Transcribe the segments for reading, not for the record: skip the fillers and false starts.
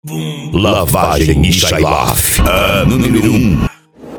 Lavagem e Shailaf, a número 1.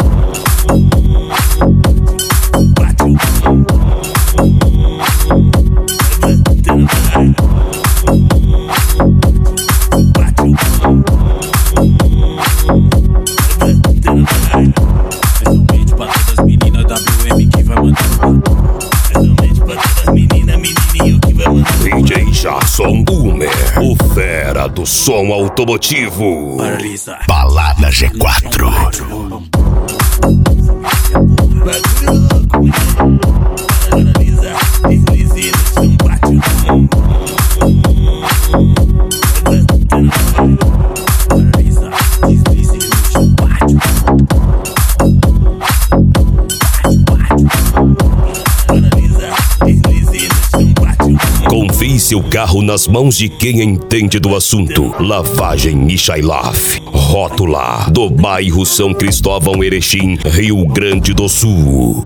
Pessoalmente pra todas as meninas WM que vai mandar. Pessoalmente pra todas as meninas, menininho que vai mandar. DJ Jackson Boomer, o fera do som automotivo. Paralisa. Balada G4. Bagulho louco, mulher. Paralisa, deslize no chão, bate o chão. Paralisa, deslize no chão, bate o chão. Paralisa, deslize no chão, bate o chão. Confie seu carro nas mãos de quem entende do assunto. Lavagem e Shailaf, rótula do bairro São Cristóvão Erechim, Rio Grande do Sul.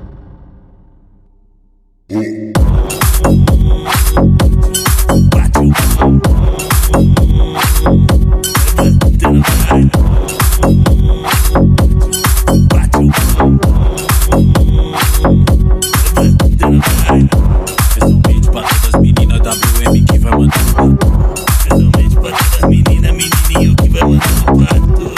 Pessoalmente pra todas as meninas WM que vai mandar. Pessoalmente pra todas as meninas, menininho que vai mandar.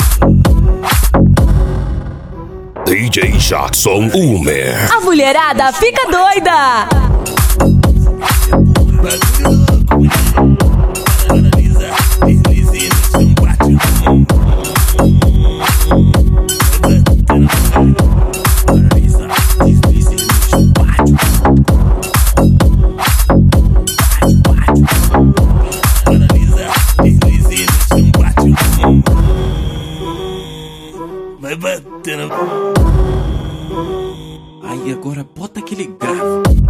DJ Jackson Boomer. A mulherada fica doida! Bagulho louco, mulher. Paralisa, deslize no chão, bate o chão. Paralisa, deslize no chão, bate o chão. Paralisa, deslize no chão, bate o chão. Vai batendo. Aí agora bota aquele grave.